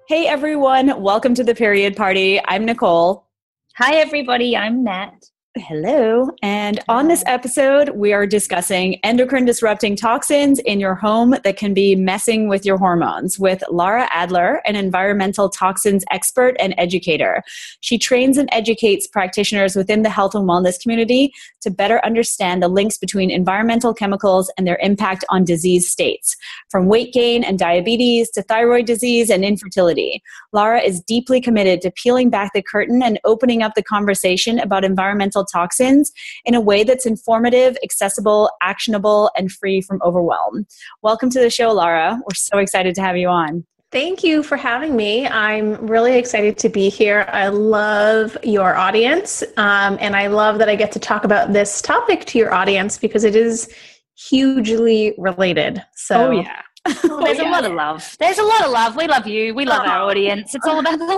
Hey everyone, welcome to the Period Party. I'm Nicole. Hi everybody, I'm Nat. Hello. And on this episode, we are discussing endocrine disrupting toxins in your home that can be messing with your hormones with Laura Adler, an environmental toxins expert and educator. She trains and educates practitioners within the health and wellness community to better understand the links between environmental chemicals and their impact on disease states, from weight gain and diabetes to thyroid disease and infertility. Laura is deeply committed to peeling back the curtain and opening up the conversation about environmental toxins in a way that's informative, accessible, actionable, and free from overwhelm. Welcome to the show, Laura. We're so excited to have you on. Thank you for having me. I'm really excited to be here. I love your audience, and I love that I get to talk about this topic to your audience because it is hugely related. So, yeah. There's a lot of love. There's a lot of love. We love you. We love our audience. It's all about the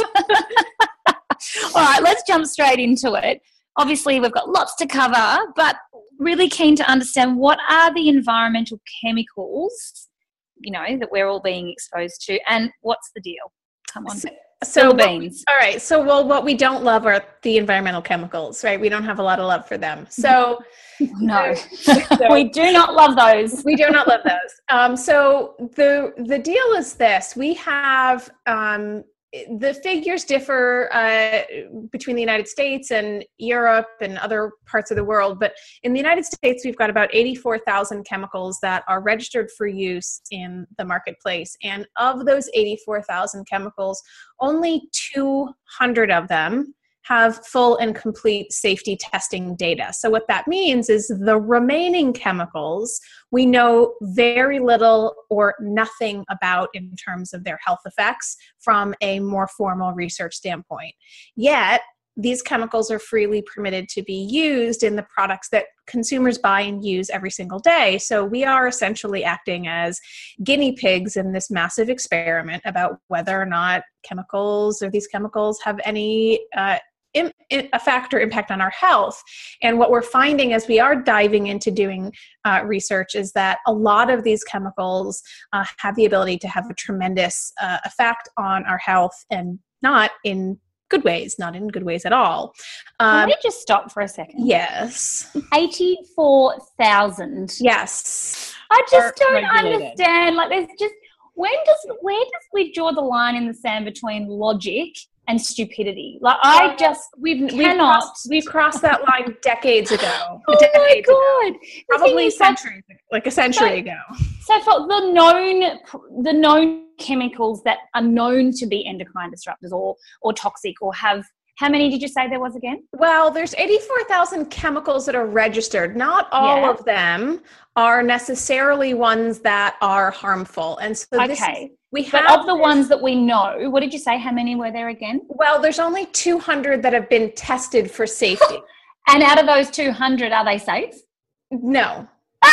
love. All right, let's jump straight into it. Obviously, we've got lots to cover, but really keen to understand what are the environmental chemicals, that we're all being exposed to, and what's the deal? Come on. So the beans. All right. So, what we don't love are the environmental chemicals, right? We don't have a lot of love for them. So, no, we do not love those. We do not love those. So the deal is this: we have the figures differ between the United States and Europe and other parts of the world. But in the United States, we've got about 84,000 chemicals that are registered for use in the marketplace. And of those 84,000 chemicals, only 200 of them have full and complete safety testing data. So what that means is the remaining chemicals we know very little or nothing about in terms of their health effects from a more formal research standpoint. Yet, these chemicals are freely permitted to be used in the products that consumers buy and use every single day. So we are essentially acting as guinea pigs in this massive experiment about whether or not these chemicals have any a factor impact on our health. And what we're finding as we are diving into doing research is that a lot of these chemicals have the ability to have a tremendous effect on our health, and not in good ways at all. Can we just stop for a second? Yes. 84,000. Yes. I just don't understand. Like, there's just, where does we draw the line in the sand between logic and stupidity? Like, we crossed that line decades ago. Oh my God. Probably centuries, like a century ago. So for the known chemicals that are known to be endocrine disruptors or toxic, or have, how many did you say there was again? Well, there's 84,000 chemicals that are registered. Not all of them are necessarily ones that are harmful. And so but of the ones that we know, what did you say? How many were there again? Well, there's only 200 that have been tested for safety. And out of those 200, are they safe? No.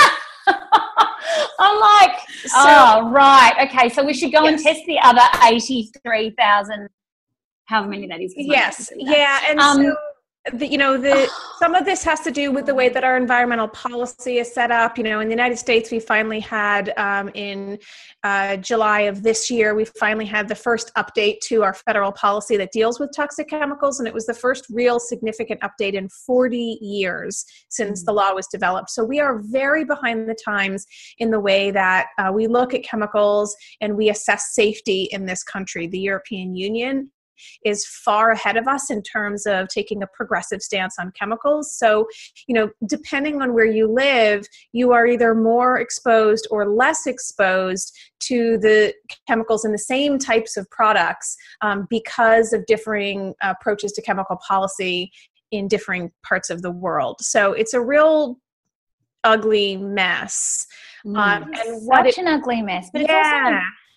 I'm like, right. Okay, so we should go and test the other 83,000, however many that is. Yes. Yeah. And some of this has to do with the way that our environmental policy is set up. In the United States, we finally had in July of this year, we finally had the first update to our federal policy that deals with toxic chemicals. And it was the first real significant update in 40 years since the law was developed. So we are very behind the times in the way that we look at chemicals and we assess safety in this country. The European Union is far ahead of us in terms of taking a progressive stance on chemicals. So, depending on where you live, you are either more exposed or less exposed to the chemicals in the same types of products because of differing approaches to chemical policy in differing parts of the world. So it's a real ugly mess. Such an ugly mess. But it's also,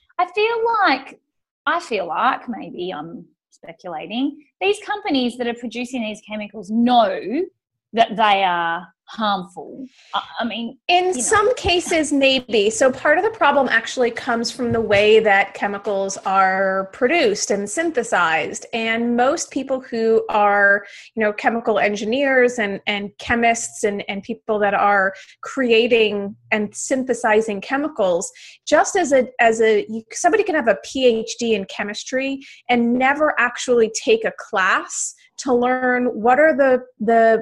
I feel like, maybe I'm speculating, these companies that are producing these chemicals know that they are harmful? I mean, in some cases, maybe. So part of the problem actually comes from the way that chemicals are produced and synthesized. And most people who are, chemical engineers and chemists and people that are creating and synthesizing chemicals, just somebody can have a PhD in chemistry and never actually take a class to learn what are the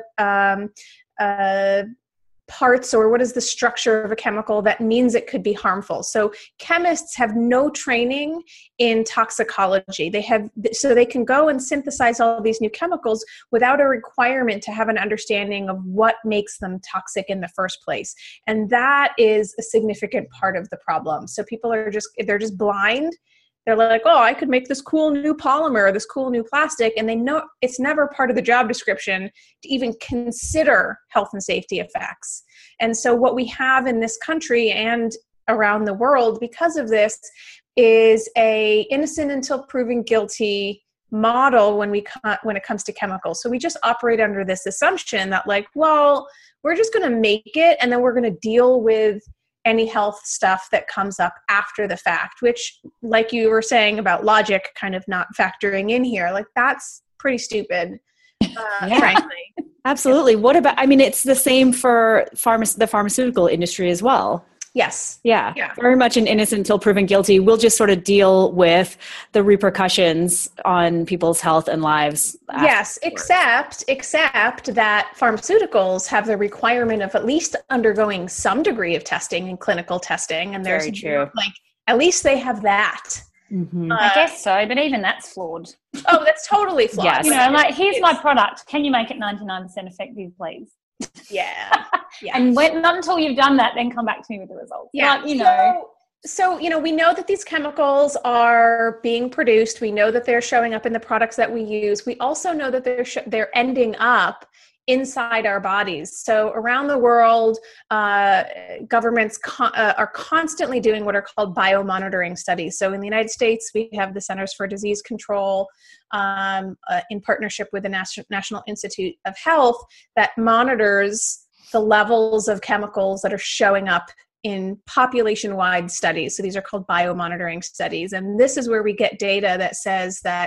parts or what is the structure of a chemical that means it could be harmful. So chemists have no training in toxicology. So they can go and synthesize all these new chemicals without a requirement to have an understanding of what makes them toxic in the first place. And that is a significant part of the problem. So people they're just blind. They're like, oh, I could make this cool new polymer, this cool new plastic. And they know it's never part of the job description to even consider health and safety effects. And so what we have in this country and around the world because of this is a innocent until proven guilty model when it comes to chemicals. So we just operate under this assumption that we're just going to make it and then we're going to deal with any health stuff that comes up after the fact, which, like you were saying about logic kind of not factoring in here, that's pretty stupid, frankly. Absolutely. What about, it's the same for the pharmaceutical industry as well. Yes. Yeah. Very much an innocent until proven guilty. We'll just sort of deal with the repercussions on people's health and lives. Yes, except that pharmaceuticals have the requirement of at least undergoing some degree of testing and clinical testing. And there's very true. At least they have that. Mm-hmm. I guess so, but even that's flawed. Oh, that's totally flawed. Yes. Here's my product. Can you make it 99% effective, please? Yeah. And not until you've done that, then come back to me with the results. Yeah. So, we know that these chemicals are being produced. We know that they're showing up in the products that we use. We also know that they're ending up inside our bodies. So around the world, governments are constantly doing what are called biomonitoring studies. So in the United States, we have the Centers for Disease Control in partnership with the National Institute of Health that monitors the levels of chemicals that are showing up in population-wide studies. So these are called biomonitoring studies. And this is where we get data that says that,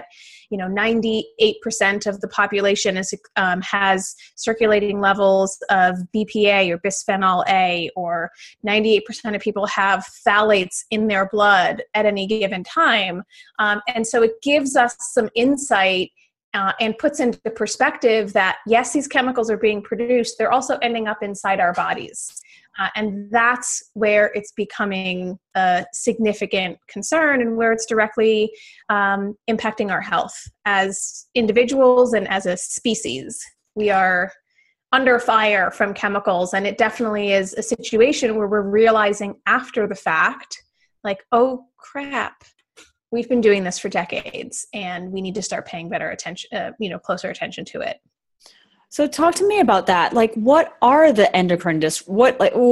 98% of the population has circulating levels of BPA or bisphenol A, or 98% of people have phthalates in their blood at any given time. And so it gives us some insight and puts into perspective that, yes, these chemicals are being produced. They're also ending up inside our bodies. And that's where it's becoming a significant concern and where it's directly impacting our health as individuals and as a species. We are under fire from chemicals, and it definitely is a situation where we're realizing after the fact, oh crap, we've been doing this for decades and we need to start paying better attention, closer attention to it. So talk to me about that. What are the endocrine we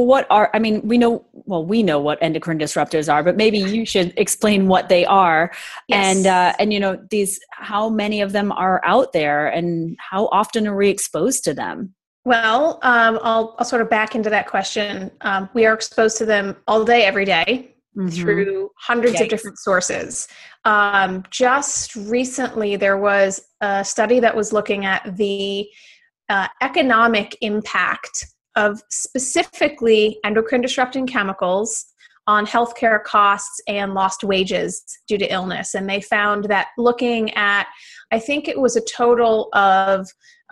know what endocrine disruptors are, but maybe you should explain what they are. Yes. And how many of them are out there and how often are we exposed to them? Well, I'll sort of back into that question. We are exposed to them all day, every day, mm-hmm. through hundreds of different sources. Just recently, there was a study that was looking at the economic impact of specifically endocrine disrupting chemicals on healthcare costs and lost wages due to illness. And they found that looking at, I think it was a total of,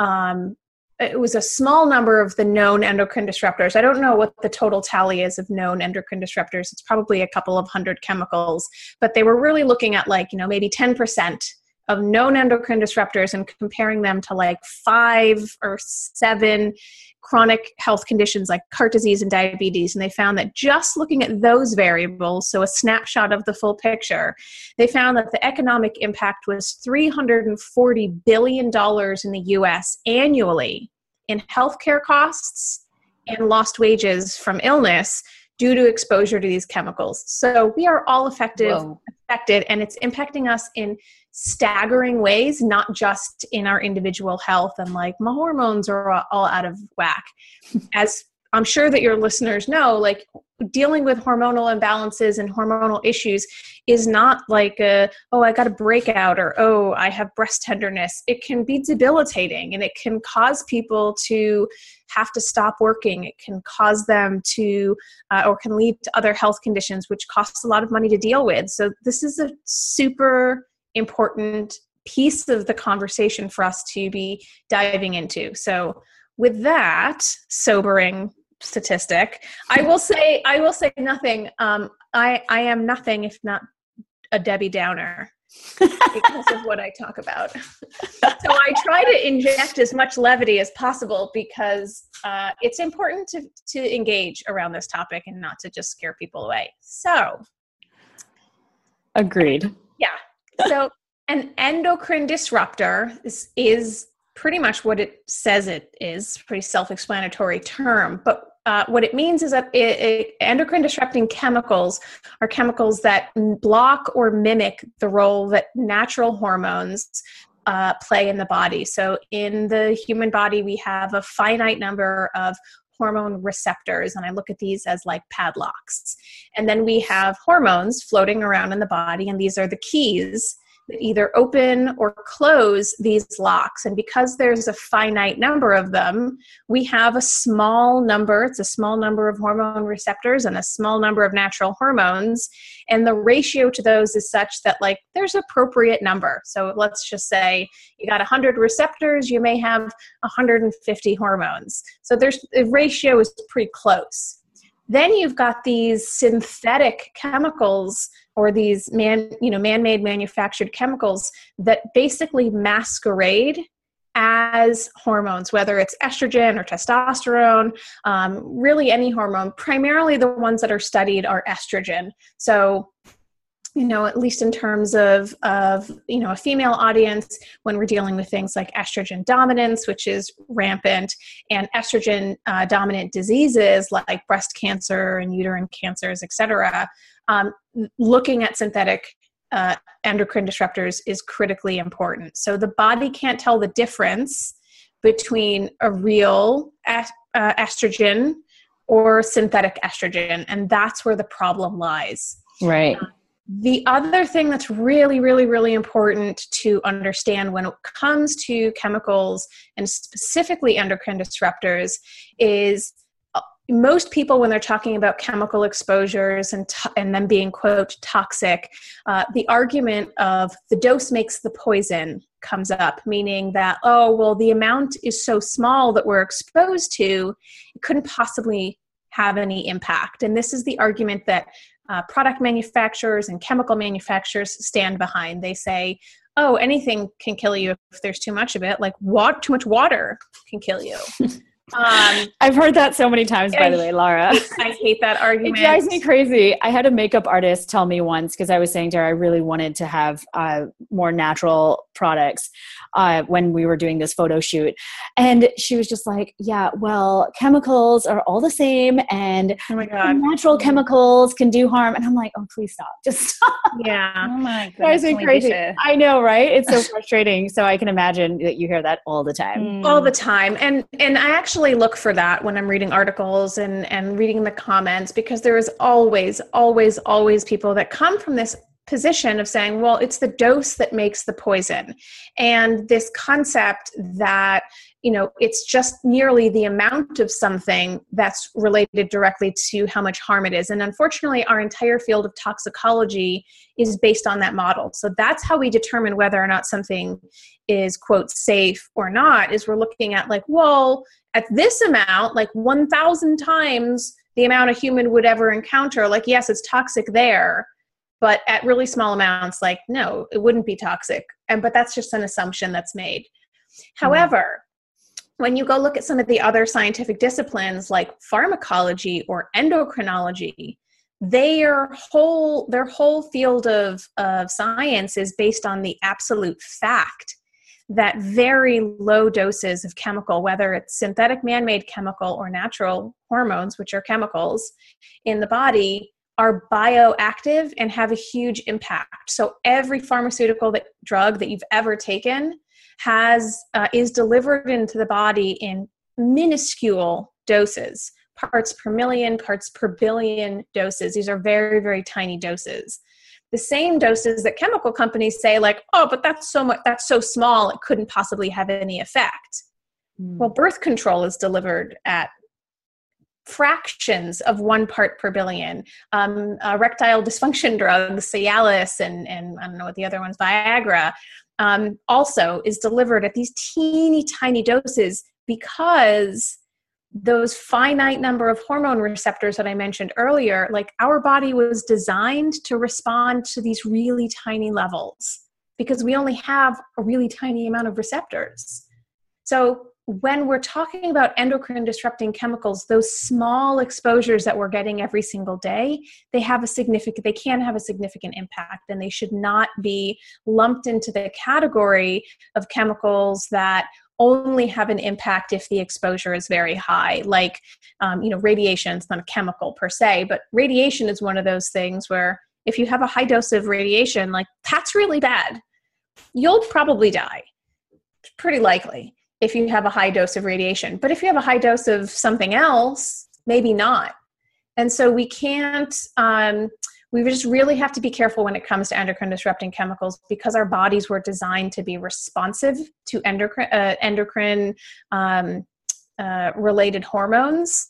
it was a small number of the known endocrine disruptors. I don't know what the total tally is of known endocrine disruptors. It's probably a couple of hundred chemicals, but they were really looking at maybe 10% of known endocrine disruptors and comparing them to 5 or 7 chronic health conditions like heart disease and diabetes. And they found that just looking at those variables, so a snapshot of the full picture, they found that the economic impact was $340 billion in the US annually in healthcare costs and lost wages from illness due to exposure to these chemicals. So we are all affected, and it's impacting us in staggering ways, not just in our individual health and like my hormones are all out of whack. As I'm sure that your listeners know, like dealing with hormonal imbalances and hormonal issues is not like I got a breakout or, oh, I have breast tenderness. It can be debilitating and it can cause people to have to stop working. It can cause them to, or can lead to other health conditions, which costs a lot of money to deal with. So this is a super important piece of the conversation for us to be diving into. So with that sobering statistic, I will say nothing. I am nothing if not a Debbie Downer because of what I talk about. So I try to inject as much levity as possible because it's important to engage around this topic and not to just scare people away. So, agreed. Yeah. So an endocrine disruptor is pretty much what it says it is, pretty self-explanatory term. But what it means is that endocrine disrupting chemicals are chemicals that block or mimic the role that natural hormones play in the body. So in the human body, we have a finite number of hormone receptors, and I look at these as like padlocks. And then we have hormones floating around in the body, and these are the keys that either open or close these locks. And because there's a finite number of them, we have a small number. It's a small number of hormone receptors and a small number of natural hormones. And the ratio to those is such that like there's an appropriate number. So let's just say you got 100 receptors, you may have 150 hormones. So the ratio is pretty close. Then you've got these synthetic chemicals or these man-made manufactured chemicals that basically masquerade as hormones, whether it's estrogen or testosterone, really any hormone. Primarily the ones that are studied are estrogen. So, at least in terms of a female audience, when we're dealing with things like estrogen dominance, which is rampant, and estrogen dominant diseases like breast cancer and uterine cancers, et cetera, looking at synthetic endocrine disruptors is critically important. So the body can't tell the difference between a real estrogen or synthetic estrogen, and that's where the problem lies. Right. The other thing that's really, really, really important to understand when it comes to chemicals and specifically endocrine disruptors is most people, when they're talking about chemical exposures and them being, quote, toxic, the argument of the dose makes the poison comes up, meaning that, the amount is so small that we're exposed to, it couldn't possibly have any impact. And this is the argument that product manufacturers and chemical manufacturers stand behind. They say, anything can kill you if there's too much of it, like too much water can kill you. I've heard that so many times, by the way, Lara. I hate that argument. It drives me crazy. I had a makeup artist tell me once, because I was saying to her I really wanted to have more natural products when we were doing this photo shoot. And she was just like, yeah, well, chemicals are all the same, and oh my God, Mm-hmm. natural chemicals can do harm. And I'm like, oh, please stop. Just stop. Yeah. Oh my It drives goodness. me crazy. I know, right? It's so frustrating. So I can imagine that you hear that all the time. All the time. And I actually look for that when I'm reading articles and reading the comments, because there is always, always, always people that come from this position of saying, well, it's the dose that makes the poison. And this concept that, it's just nearly the amount of something that's related directly to how much harm it is. And unfortunately, our entire field of toxicology is based on that model. So that's how we determine whether or not something is, quote, safe or not, is we're looking at like, well, at this amount, like 1,000 times the amount a human would ever encounter, like, yes, it's toxic there, but at really small amounts, like, no, it wouldn't be toxic. But that's just an assumption that's made. However, when you go look at some of the other scientific disciplines like pharmacology or endocrinology, their whole field of science is based on the absolute fact that very low doses of chemical, whether it's synthetic man-made chemical or natural hormones, which are chemicals in the body, are bioactive and have a huge impact. So every pharmaceutical drug that you've ever taken is delivered into the body in minuscule doses, parts per million, parts per billion doses. These are very, very tiny doses. The same doses that chemical companies say, like, oh, but that's so small, it couldn't possibly have any effect. Well, birth control is delivered at fractions of 1 part per billion. Erectile dysfunction drugs, Cialis, and I don't know what the other one's, Viagra, also is delivered at these teeny tiny doses, because those finite number of hormone receptors that I mentioned earlier, like, our body was designed to respond to these really tiny levels because we only have a really tiny amount of receptors. So when we're talking about endocrine disrupting chemicals, those small exposures that we're getting every single day, they can have a significant impact, and they should not be lumped into the category of chemicals that only have an impact if the exposure is very high. Like, radiation is not a chemical per se, but radiation is one of those things where if you have a high dose of radiation, like, that's really bad. You'll probably die, pretty likely, if you have a high dose of radiation. But if you have a high dose of something else, maybe not. And so we can't, we just really have to be careful when it comes to endocrine disrupting chemicals, because our bodies were designed to be responsive to endocrine related hormones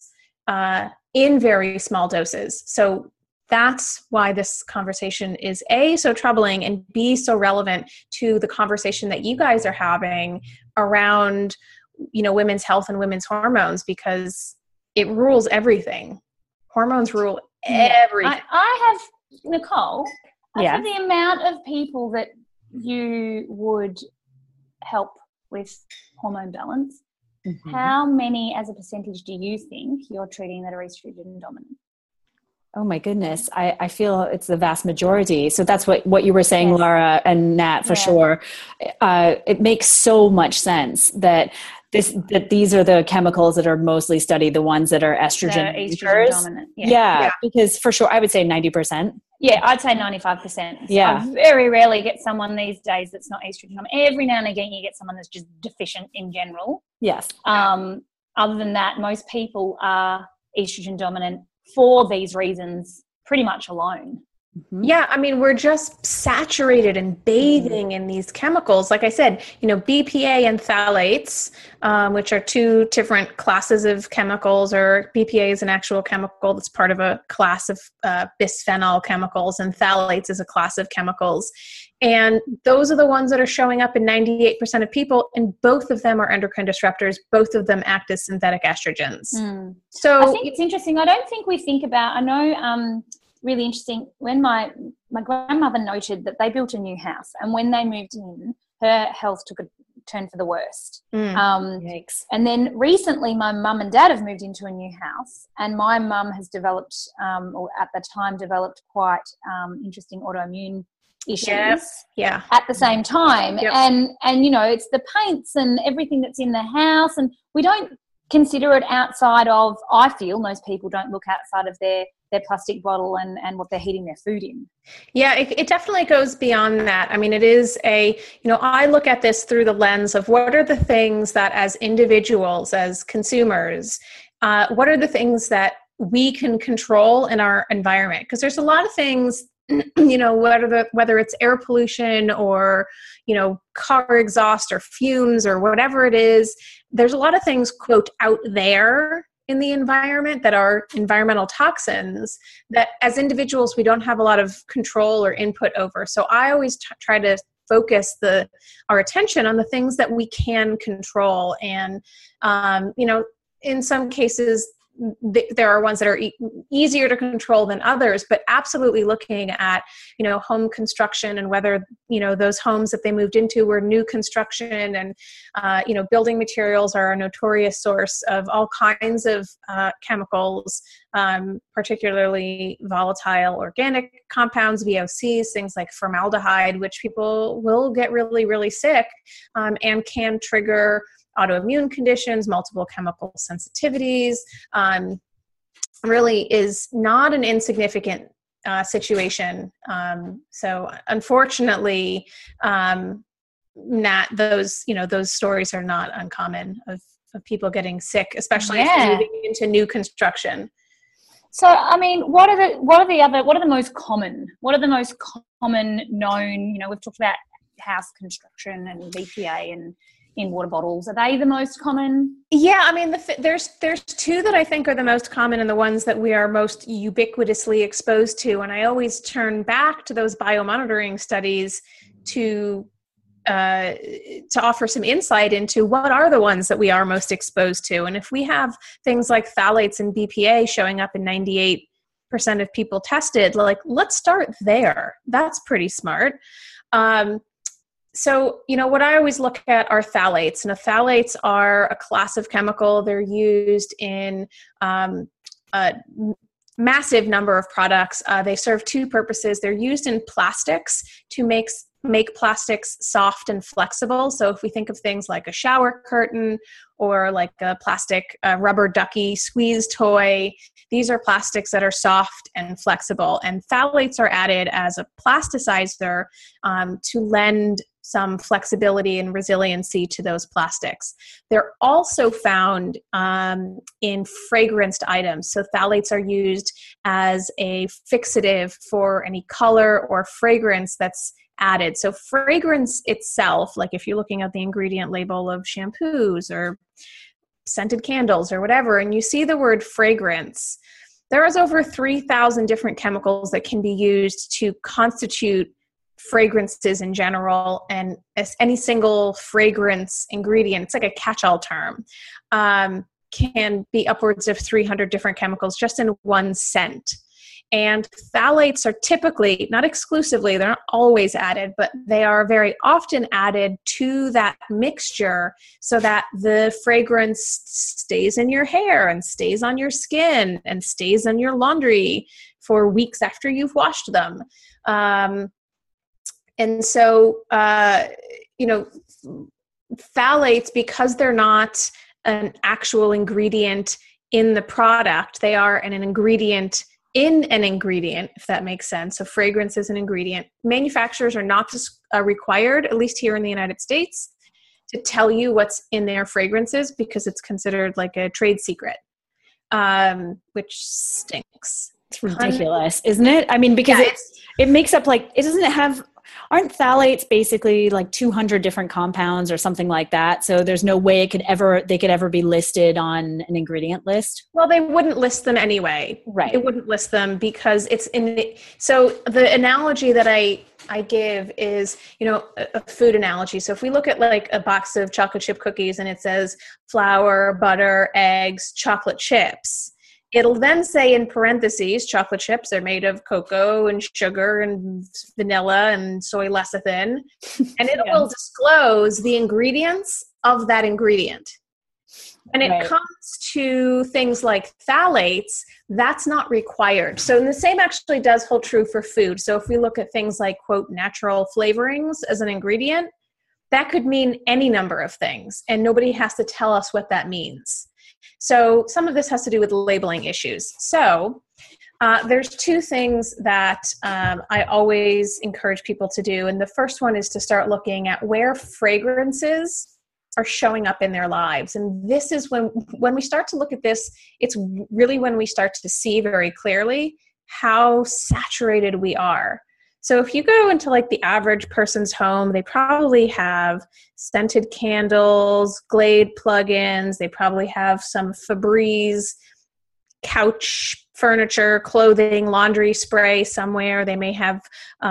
in very small doses. So that's why this conversation is A, so troubling, and B, so relevant to the conversation that you guys are having around, women's health and women's hormones, because it rules everything. Hormones rule everything. I have, Nicole, I have the amount of people that you would help with hormone balance. Mm-hmm. How many as a percentage do you think you're treating that are estrogen dominant? Oh my goodness. I feel it's the vast majority. So that's what you were saying, yes. Laura and Nat, for sure. It makes so much sense that these are the chemicals that are mostly studied, the ones that are estrogen dominant. Yeah, because for sure, I would say 90%. Yeah, I'd say 95%. Yeah. I very rarely get someone these days that's not estrogen dominant. Every now and again, you get someone that's just deficient in general. Yes. Other than that, most people are estrogen dominant for these reasons pretty much alone. Mm-hmm. Yeah, I mean, we're just saturated and bathing in these chemicals. Like I said, BPA and phthalates, which are two different classes of chemicals, or BPA is an actual chemical that's part of a class of bisphenol chemicals, and phthalates is a class of chemicals. And those are the ones that are showing up in 98% of people, and both of them are endocrine disruptors. Both of them act as synthetic estrogens. So I think it's interesting. I don't think we think about, really interesting, when my grandmother noted that they built a new house, and when they moved in, her health took a turn for the worst. Yikes. And then recently my mum and dad have moved into a new house, and my mum has developed, or at the time developed, quite interesting autoimmune issues at the same time. And it's the paints and everything that's in the house, and we don't consider it outside of, I feel most people don't look outside of their plastic bottle and what they're heating their food in. Yeah, it definitely goes beyond that. I mean, it is I look at this through the lens of what are the things that as individuals, as consumers, what are the things that we can control in our environment? Because there's a lot of things, whether it's air pollution or, car exhaust or fumes or whatever it is, there's a lot of things, quote, out there in the environment that are environmental toxins that as individuals we don't have a lot of control or input over. So I always try to focus our attention on the things that we can control. And, in some cases, there are ones that are easier to control than others, but absolutely looking at, home construction and whether, those homes that they moved into were new construction, and, building materials are a notorious source of all kinds of chemicals, particularly volatile organic compounds, VOCs, things like formaldehyde, which people will get really, really sick, and can trigger autoimmune conditions, multiple chemical sensitivities, really is not an insignificant situation. So unfortunately, those stories are not uncommon of people getting sick, especially if they're moving into new construction. So, I mean, what are the most common known, we've talked about house construction and BPA and in water bottles. Are they the most common? Yeah, I mean, there's two that I think are the most common and the ones that we are most ubiquitously exposed to. And I always turn back to those biomonitoring studies to offer some insight into what are the ones that we are most exposed to. And if we have things like phthalates and BPA showing up in 98% of people tested, like, let's start there. That's pretty smart. So, what I always look at are phthalates. And phthalates are a class of chemical. They're used in a massive number of products. They serve two purposes. They're used in plastics to make plastics soft and flexible. So if we think of things like a shower curtain or like a plastic rubber ducky squeeze toy, these are plastics that are soft and flexible. And phthalates are added as a plasticizer to lend some flexibility and resiliency to those plastics. They're also found in fragranced items. So phthalates are used as a fixative for any color or fragrance that's added. So fragrance itself, like if you're looking at the ingredient label of shampoos or scented candles or whatever, and you see the word fragrance, there is over 3,000 different chemicals that can be used to constitute fragrances in general, and as any single fragrance ingredient, it's like a catch-all term, can be upwards of 300 different chemicals just in one scent. And phthalates are typically, not exclusively, they're not always added, but they are very often added to that mixture so that the fragrance stays in your hair and stays on your skin and stays in your laundry for weeks after you've washed them. And so, phthalates, because they're not an actual ingredient in the product, they are an ingredient in an ingredient, if that makes sense. So fragrance is an ingredient. Manufacturers are not required, at least here in the United States, to tell you what's in their fragrances because it's considered like a trade secret, which stinks. It's ridiculous, isn't it? I mean, because it makes up aren't phthalates basically like 200 different compounds or something like that? So there's no way they could ever be listed on an ingredient list? Well, they wouldn't list them anyway. Right. They wouldn't list them because it's so the analogy that I give is, a food analogy. So if we look at like a box of chocolate chip cookies and it says flour, butter, eggs, chocolate chips, it'll then say in parentheses, chocolate chips are made of cocoa and sugar and vanilla and soy lecithin. And it will disclose the ingredients of that ingredient. When it comes to things like phthalates, that's not required. So the same actually does hold true for food. So if we look at things like, quote, natural flavorings as an ingredient, that could mean any number of things. And nobody has to tell us what that means. So some of this has to do with labeling issues. So there's two things that I always encourage people to do. And the first one is to start looking at where fragrances are showing up in their lives. And this is when we start to look at this, it's really when we start to see very clearly how saturated we are. So if you go into like the average person's home, they probably have scented candles, Glade plugins. They probably have some Febreze couch furniture, clothing, laundry spray somewhere. They may have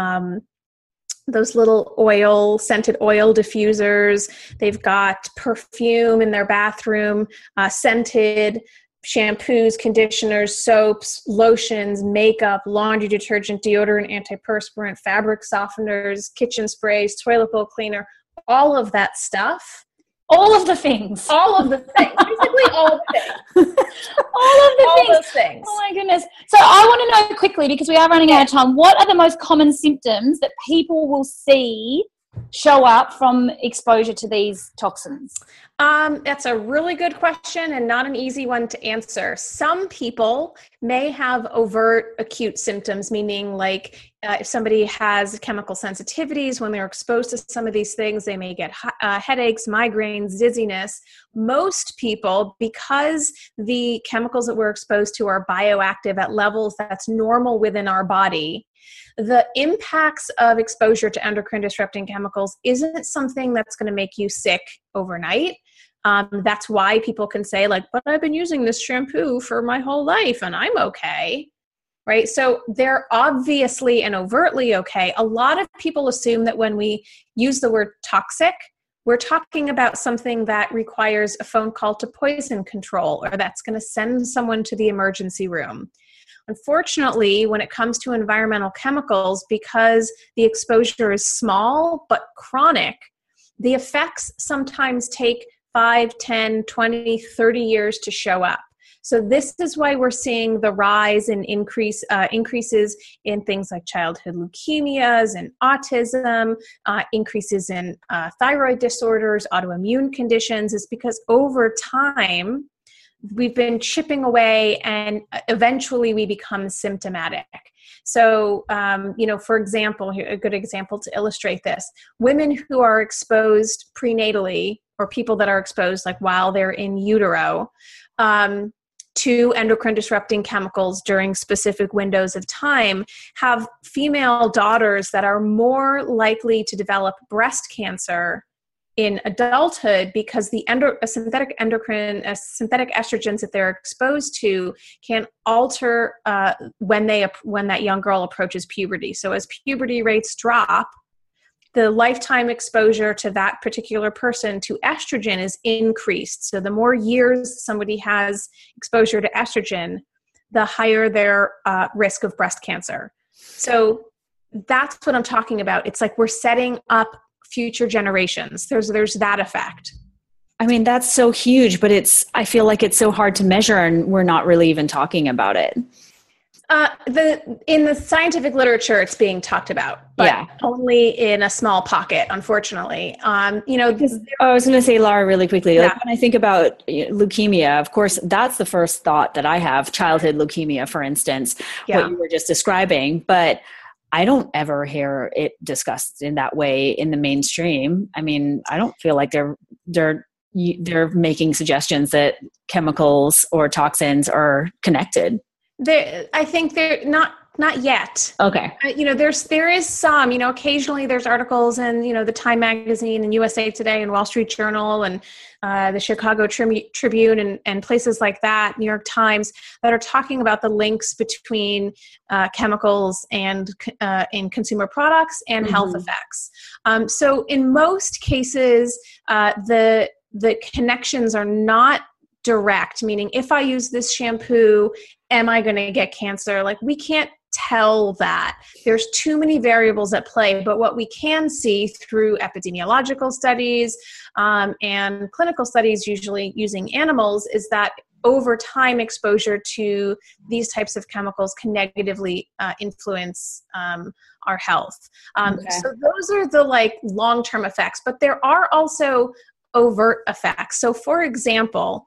those little scented oil diffusers. They've got perfume in their bathroom, scented shampoos, conditioners, soaps, lotions, makeup, laundry detergent, deodorant, antiperspirant, fabric softeners, kitchen sprays, toilet bowl cleaner, all of that stuff. All of the things. All of the things. Basically all of the things. all those things. Oh my goodness. So I want to know quickly, because we are running out of time, what are the most common symptoms that people will see show up from exposure to these toxins? That's a really good question and not an easy one to answer. Some people may have overt acute symptoms, meaning like if somebody has chemical sensitivities, when they're exposed to some of these things, they may get headaches, migraines, dizziness. Most people, because the chemicals that we're exposed to are bioactive at levels that's normal within our body, the impacts of exposure to endocrine disrupting chemicals isn't something that's going to make you sick overnight. That's why people can say like, but I've been using this shampoo for my whole life and I'm okay, right? So they're obviously and overtly okay. A lot of people assume that when we use the word toxic, we're talking about something that requires a phone call to poison control or that's going to send someone to the emergency room. Unfortunately, when it comes to environmental chemicals, because the exposure is small but chronic, the effects sometimes take 5, 10, 20, 30 years to show up. So this is why we're seeing the rise and increases in things like childhood leukemias and autism, increases in thyroid disorders, autoimmune conditions, is because over time, we've been chipping away and eventually we become symptomatic. So, for example, a good example to illustrate this, women who are exposed prenatally or people that are exposed like while they're in utero to endocrine disrupting chemicals during specific windows of time have female daughters that are more likely to develop breast cancer in adulthood because the synthetic estrogens that they're exposed to can alter when that young girl approaches puberty. So as puberty rates drop, the lifetime exposure to that particular person to estrogen is increased. So the more years somebody has exposure to estrogen, the higher their risk of breast cancer. So that's what I'm talking about. It's like we're setting up future generations. There's that effect. I mean, that's so huge, but I feel like it's so hard to measure and we're not really even talking about it. In the scientific literature, it's being talked about, but only in a small pocket, unfortunately. I was going to say, Lara, really quickly, like when I think about leukemia, of course, that's the first thought that I have, childhood leukemia, for instance, what you were just describing, but I don't ever hear it discussed in that way in the mainstream. I mean, I don't feel like they're making suggestions that chemicals or toxins are connected. I think they're not yet. Okay. There is some, occasionally there's articles in, the Time Magazine and USA Today and Wall Street Journal and the Chicago Tribune and places like that, New York Times, that are talking about the links between chemicals and in consumer products and health effects. So in most cases, the connections are not direct, meaning if I use this shampoo, am I going to get cancer? Like we can't tell that. There's too many variables at play, but what we can see through epidemiological studies and clinical studies, usually using animals, is that over time exposure to these types of chemicals can negatively influence our health. So those are the long-term effects, but there are also overt effects. So for example,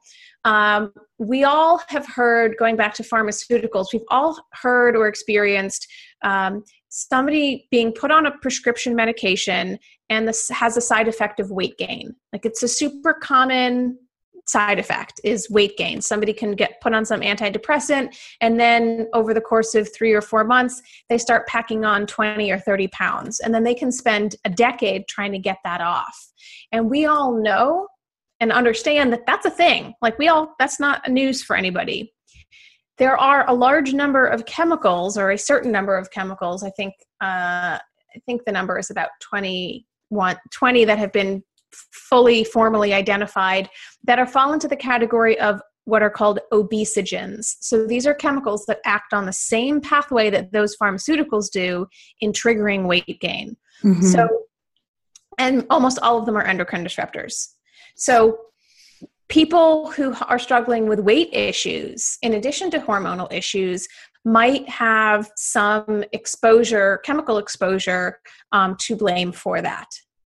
we all have heard, going back to pharmaceuticals, we've all heard or experienced somebody being put on a prescription medication and this has a side effect of weight gain. Like it's a super common side effect is weight gain. Somebody can get put on some antidepressant and then over the course of 3 or 4 months, they start packing on 20 or 30 pounds. And then they can spend a decade trying to get that off. And we all know and understand that that's a thing. That's not news for anybody. There are a large number of chemicals, or a certain number of chemicals. I think the number is about 20 that have been formally identified that fall into the category of what are called obesogens. So these are chemicals that act on the same pathway that those pharmaceuticals do in triggering weight gain. So, and almost all of them are endocrine disruptors. So people who are struggling with weight issues, in addition to hormonal issues, might have some chemical exposure to blame for that.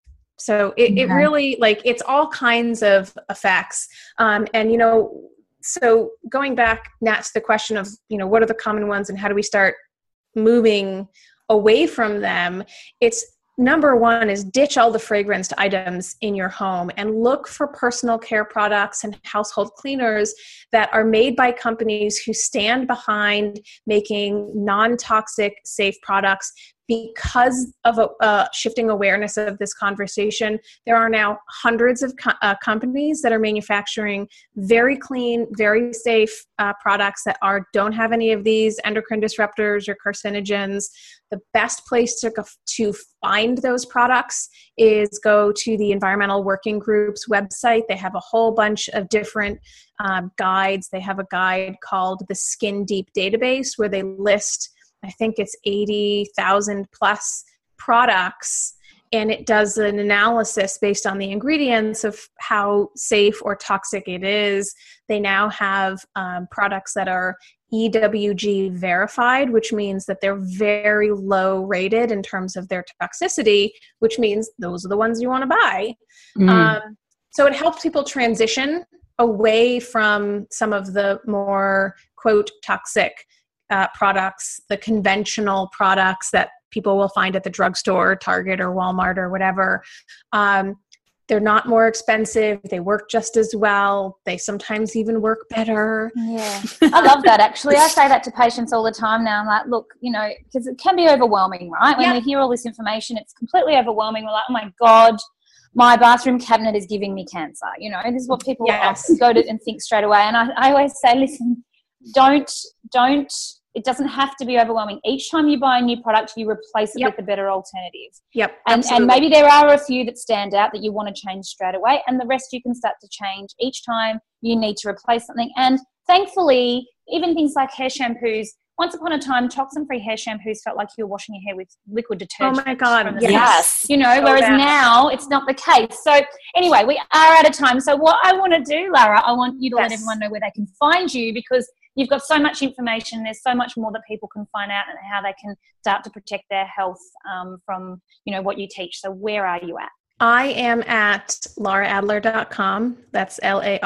So it really, like, it's all kinds of effects. And, you know, so going back, Nat, to the question of, you know, what are the common ones and how do we start moving away from them? It's number one is ditch all the fragranced items in your home and look for personal care products and household cleaners that are made by companies who stand behind making non-toxic, safe products. Because of shifting awareness of this conversation, there are now hundreds of companies that are manufacturing very clean, very safe products that don't have any of these endocrine disruptors or carcinogens. The best place to find those products is go to the Environmental Working Group's website. They have a whole bunch of different guides. They have a guide called the Skin Deep Database where they list, I think it's 80,000 plus products, and it does an analysis based on the ingredients of how safe or toxic it is. They now have products that are EWG verified, which means that they're very low rated in terms of their toxicity, which means those are the ones you want to buy. So it helps people transition away from some of the more, quote, toxic products, the conventional products that people will find at the drugstore, Target or Walmart or whatever. They're not more expensive. They work just as well. They sometimes even work better. Yeah. I love that, actually. I say that to patients all the time now. I'm like, look, you know, because it can be overwhelming, right? When we hear all this information, it's completely overwhelming. We're like, oh my God, my bathroom cabinet is giving me cancer. You know, this is what people go to and think straight away. And I always say, listen, don't, it doesn't have to be overwhelming. Each time you buy a new product, you replace it with a better alternative. And maybe there are a few that stand out that you want to change straight away, and the rest you can start to change each time you need to replace something. And thankfully, even things like hair shampoos, once upon a time, toxin-free hair shampoos felt like you were washing your hair with liquid detergent. Oh my God, yes. You know, whereas now it's not the case. So anyway, we are out of time. So what I want to do, Lara, I want you to let everyone know where they can find you, because you've got so much information. There's so much more that people can find out and how they can start to protect their health from, you know, what you teach. So where are you at? I am at laraadler.com. That's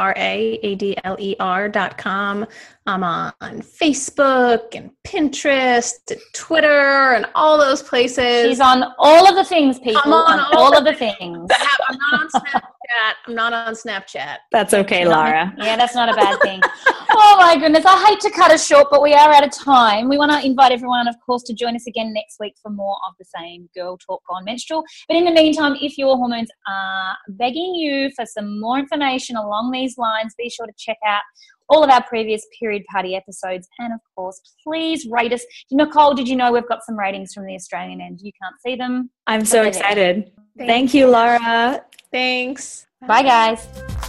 LARAADLER.com. I'm on Facebook and Pinterest and Twitter and all those places. She's on all of the things, people. I'm on all of the things. I'm not on Snapchat. I'm not on Snapchat. That's okay, Lara. Yeah, that's not a bad thing. Oh my goodness. I hate to cut us short, but we are out of time. We want to invite everyone, of course, to join us again next week for more of the same Girl Talk Gone Menstrual. But in the meantime, if your hormones are begging you for some more information along these lines, be sure to check out all of our previous Period Party episodes. And of course, please rate us. Nicole, did you know we've got some ratings from the Australian end? You can't see them. I'm so excited. Thank you, Lara. Thanks. Bye, guys.